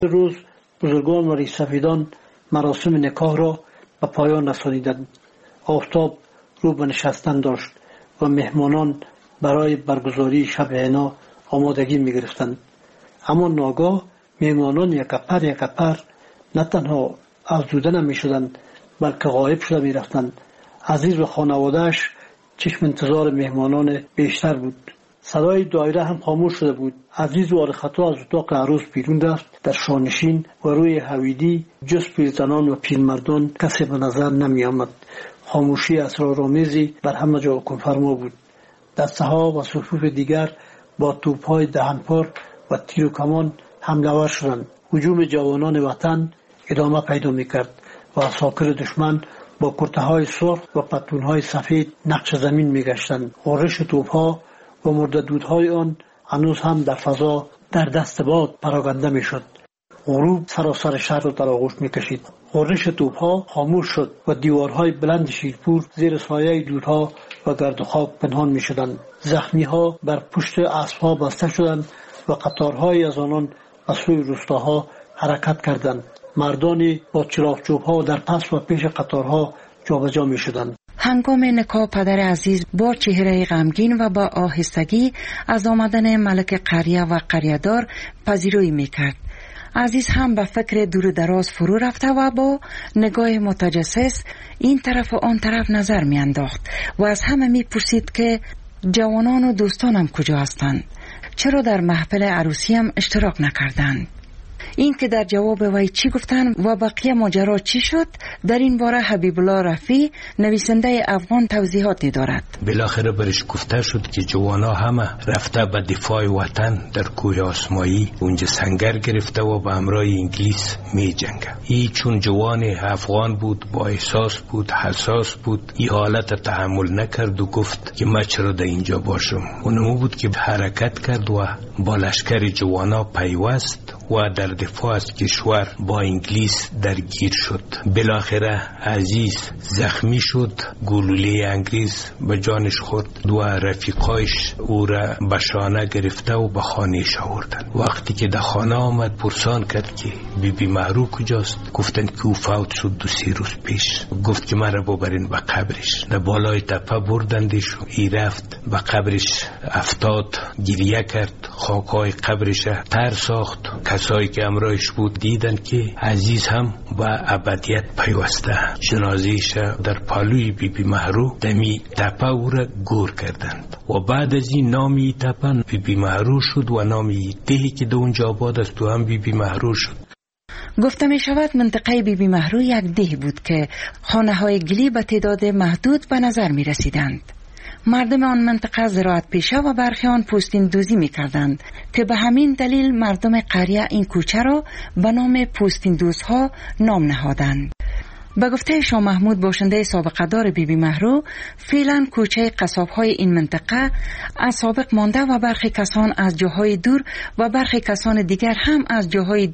روز بزرگان و ریشسفیدان مراسم نکاح را به پایان رسانیدند. آفتاب رو به نشستن داشت و مهمانان برای برگزاری شب عنا آمادگی می گرفتند. اما ناگاه مهمانان یک پر نه تنها افزوده نمی شدند بلکه غایب شده می رفتند. عزیز و خانوادهش چشم انتظار مهمانان بیشتر بود. صدای دایره هم خاموش شده بود. عزیز وارد خطا از اتاق عروس بیرون رفت. در شانشین و روی حویلی جز پیرزنان و پیرمردان کسی به نظر نمی آمد. خاموشی اسرارآمیزی بر همه جا حکم فرما بود. دسته‌ها و صفوف دیگر با توپ‌های دهنپار و تیر و کمان حمله ور شدند. هجوم جوانان وطن ادامه پیدا می‌کرد و عساکر دشمن با کرته‌های سرخ و پتلون‌های سفید نقش زمین می‌گشتند. غرش توپ‌ها و مرددودهای آن هنوز هم در فضا در دست باد پراکنده می‌شد. غروب سراسر شهر را در آغوش می‌کشید. غرش توپ‌ها خاموش شد و دیوارهای بلند شیرپور زیر سایه دودها و گرد و خاک پنهان می‌شدند. زخمی‌ها بر پشت اسب‌ها بسته شدند و قطارهای از آنان به سوی روستاها حرکت کردند. مردانی با چراغچوب‌ها در پس و پیش قطارها جابجا می‌شدند. هنگام نکاح پدر عزیز با چهره غمگین و با آهستگی از آمدن ملک قریه و قریه‌دار پذیرایی می‌کرد. عزیز هم به فکر دور دراز فرو رفته و با نگاه متجسس این طرف و آن طرف نظر می انداخت و از همه می پرسید که جوانان و دوستانم کجا هستند؟ چرا در محفل عروسی هم اشتراک نکردند؟ این که در جواب وی چی گفتن و بقیه ماجرا چی شد، در این باره حبیب الله رفیع نویسنده افغان توضیحاتی دارد. بالاخره برش گفته شد که جوانا همه رفته به دفاع وطن در کوه آسمایی، اونجا سنگر گرفته و به همراه انگلیس می جنگه. ای چون جوان افغان بود، با احساس بود، حساس بود، ای حالت تحمل نکرد و گفت که من چرا در اینجا باشم. اونمو بود که حرکت کرد و با لشکر جوانا پیوست و در دفاع از کشور با انگلیس درگیر شد. بالاخره عزیز زخمی شد، گلوله انگلیس به جانش خورد و رفیقایش او را به شانه گرفته و به خانهش آوردن. وقتی که در خانه آمد پرسان کرد که بیبی محرو کجاست؟ گفتن که او فوت شد 2-3 روز پیش. گفت که من را ببرین به قبرش. در بالای تپه بردندش و ای رفت به قبرش، افتاد، گریه کرد، خاکای قبرش تر ساخت. کسایی که امرایش بود دیدن که عزیز هم با ابدیت پیوسته. جنازه‌اش در پالوی بیبی محرو دمی تپه او را گور کردند و بعد از این نامی تپه بیبی محرو شد و نامی دهی که در اونجا آباد است و هم بیبی محرو شد. گفته می شود منطقه بیبی محرو یک ده بود که خانه های گلی به تعداد محدود به نظر می رسیدند. مردم آن منطقه زراعت پیشه و برخی آن پوستین دوزی می کردند که به همین دلیل مردم قریه این کوچه را به نام پوستین دوزها نام نهادند. به گفته شاه محمود باشنده سابقه دار بیبی محرو، فعلا کوچه قصاب‌های این منطقه از سابق مانده و برخی کسان از جاهای دور و برخی کسان دیگر هم از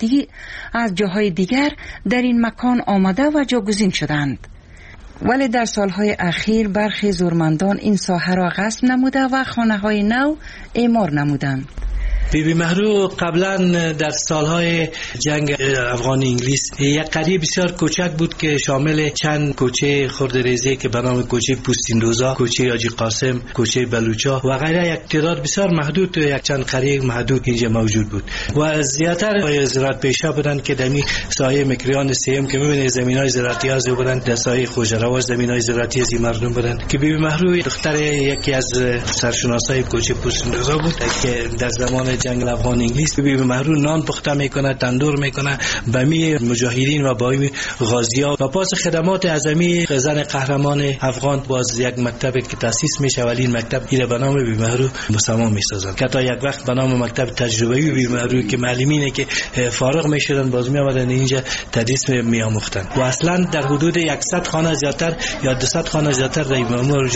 جاهای دیگر در این مکان آمده و جاگزین شدند. ولی در سالهای اخیر برخی زورمندان این ساحه را غصب نموده و خانه‌های نو اعمار نمودند. بیبی محرو قبلا در سالهای جنگ افغان انگلیس یک قریه بسیار کوچک بود که شامل چند کوچه خردریزی که به نام کوچه پوستیندوزا، کوچه حاجی قاسم، کوچه بلوچا و غیره، یک تعداد بسیار محدود، یک چند قریه محدود اینجا موجود بود و زیاتر زراعت پیشه بودند که دمی سایه مکریان سیم که می‌بینید زمینای زراعتی از بودند، در سایه خوجرواز زمینای زراعتی از مردم بودند که بیبی محرو دختر یکی از سرشناسای کوچه پوستیندوزا بود که در زمان جنگ افغان انگلیس بیبی محرو نان پخته میکنه، تندور میکنه به می مجاهدین و با غازی‌ها و پاس خدمات اعظمی زن قهرمان افغان باز یک مکتبی که تاسیس میشه ولی این مکتب ایره به نام بیبی محرو مسما میسازن که تا یک وقت به نام مکتب تجربه‌ای بیبی محرو که معلمینه که فارغ میشدن باز می آمدن اینجا تدریس میآموختن و اصلا در حدود 100 خانه زیاتر یا 200 خانه زیاتر در بیبی محرو وجود نبود.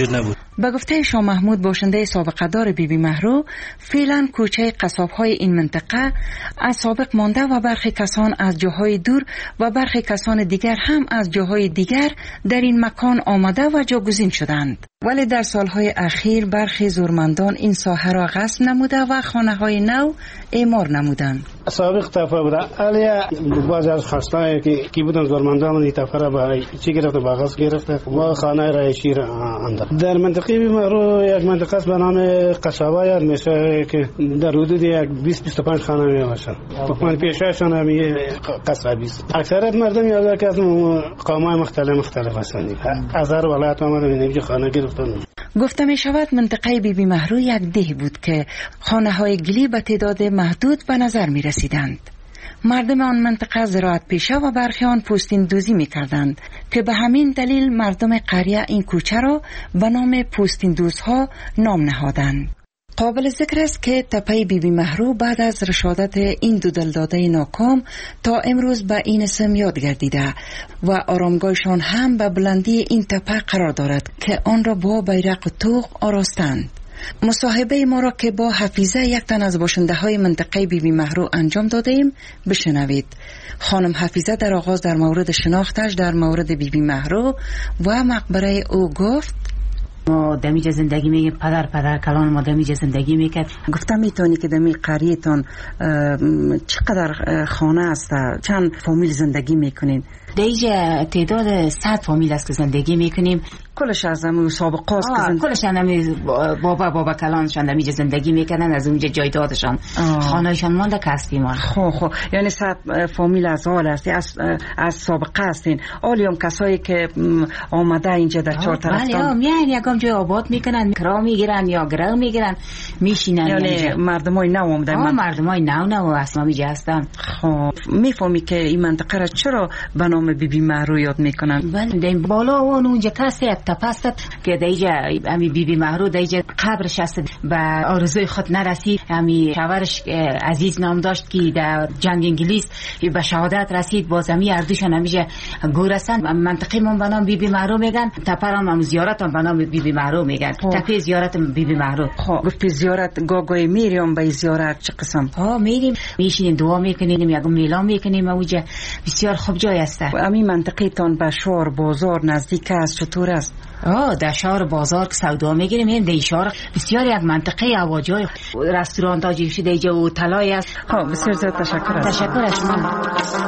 به گفته شاه محمود باشنده سابقه دار بیبی مهرو، فعلا کوچه قصاب‌های این منطقه از سابق مانده و برخی کسان از جاهای دور و برخی کسان دیگر هم از جاهای دیگر در این مکان آمده و جاگزین شدند. ولی در سالهای اخیر برخی زورمندان این ساحه را غصب نموده و خانه‌های نو اعمار نمودند. سابق طرفه بوده علیه بعضی از خواستایی که کی بودن زورمندان این طرفه را برای چی گرفته با غصب گرفته و خانه رایشی را انداخت. در منطقه بیبی مهرو یک منطقه است به نام قصابه میشه که در حدود یک 20-25 خانه میباشند. من پیششان هم قصابی است. اکثریت مردم یاد که از قوم‌های مختلف هستند. از هر ولایت آمدن اینجا خانه گرفتن. گفته می شود منطقه بیبی مهرو یک ده بود که خانه های گلی به تعداد محدود به نظر می رسیدند. مردم آن منطقه زراعت پیشه و برخی آن پوستین دوزی می کردند که به همین دلیل مردم قریه این کوچه را به نام پوستین دوزها نام نهادند. قابل ذکر است که تپه بیبی مهرو بعد از رشادت این دو دلداده ناکام تا امروز به این اسم یاد گردیده و آرامگاهشان هم به بلندی این تپه قرار دارد که آن را با بیرق و طوق آراستند. مصاحبه ما را که با حفیظه یک تن از باشنده های منطقه بیبی مهرو انجام داده ایم بشنوید. خانم حفیظه در آغاز در مورد شناختش در مورد بیبی مهرو و مقبره او گفت: ما دمیج زندگی میگیم، پدر کلان ما دمیج زندگی میکرد. گفتم میتونی که دمی قریتون چقدر خانه است، چند فامیل زندگی میکنین؟ دیگه تعداد 100 فامیل است که زندگی میکنیم. کلش از همون سابقه است که کلش همین بابا کلانشان دمیج زندگی میکردن، از اونجا جایدادشان خانهشان مانده کسبی ما. خب یعنی 100 فامیل از حال است، از سابقه هستین. آلیام کسایی که آمده اینجا در چهار طرفتان میان یکم جای آباد میکنن، کرا میگیرن یا گرو میگیرن میشینن. یعنی مردمای نو آمده. مردمای نو اصلا میجا هستن. خب میفهمی که این منطقه را چرا به نام بیبی مهرو یاد میکنن؟ بله بالا اونجا کسی تپست که دیگه امی بیبی مهرو دیگه قبرش است به آرزوی خود نرسید. امی شوهرش عزیز نام داشت که در جنگ انگلیس به شهادت رسید، باز امی اردوشان همیشه گورستان. منطقه من به نام بیبی مهرو میگن، تپرام هم زیارت هم به نام بیبی مهرو میگن. تپه زیارت بیبی مهرو. خب گفتی زیارت گاگای میریم به زیارت چه قسم؟ میریم میشینیم دعا میکنیم، یک میلان میکنیم. اونجا بسیار خوب جای است. امی منطقه تان به شهر بازار نزدیک است، چطور است؟ در شهر بازار که سودا میگیریم این در شهر بسیار یک منطقه آواجای رستوران تاجی شده اینجا و طلای است. بسیار زیاد تشکر است. تشکر از شما.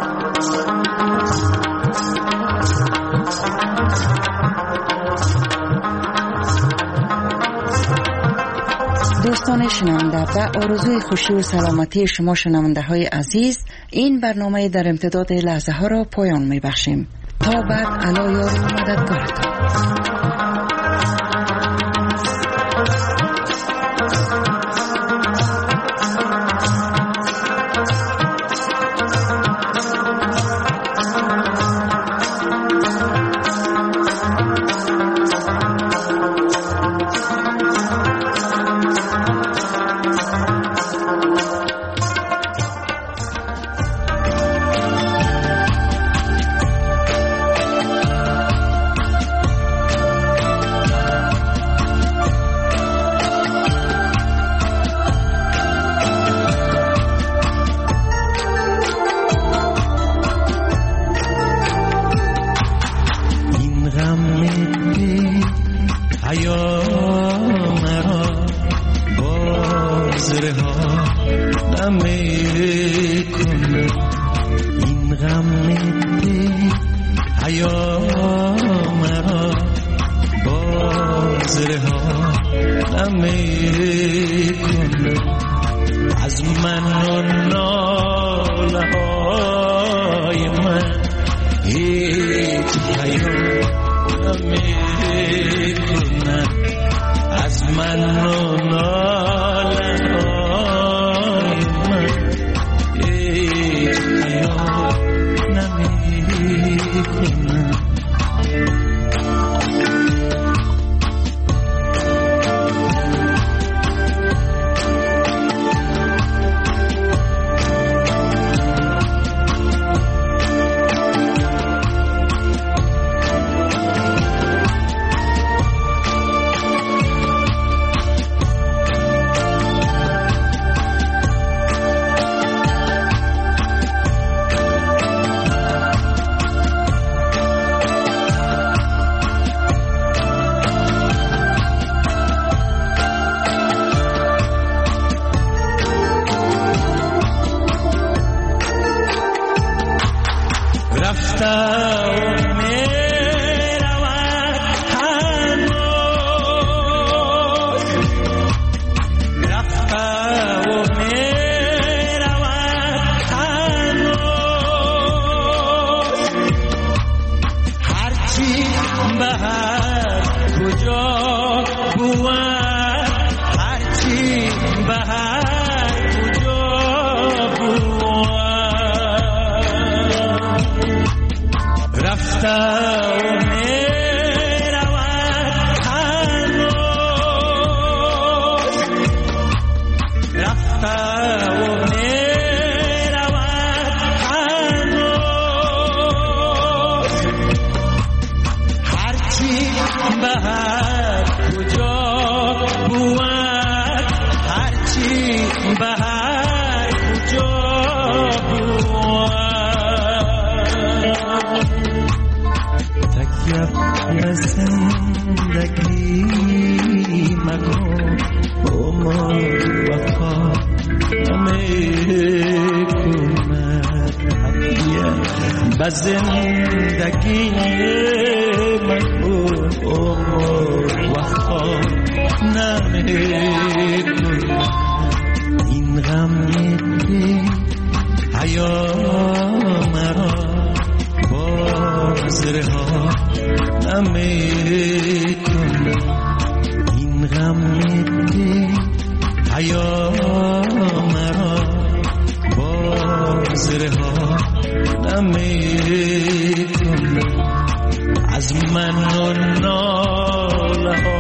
دوستان شنونده، به آرزوی خوشی و سلامتی شما شنونده های عزیز این برنامه در امتداد لحظه ها را پایان می بخشیم. تا بعد علا یار و مددگارتان. زندگی من وفا نمیکنم این غم دل حیا مرا باز رها نمیکنم این غم دل حیا مرا باز رها نمیکنم از من و ناله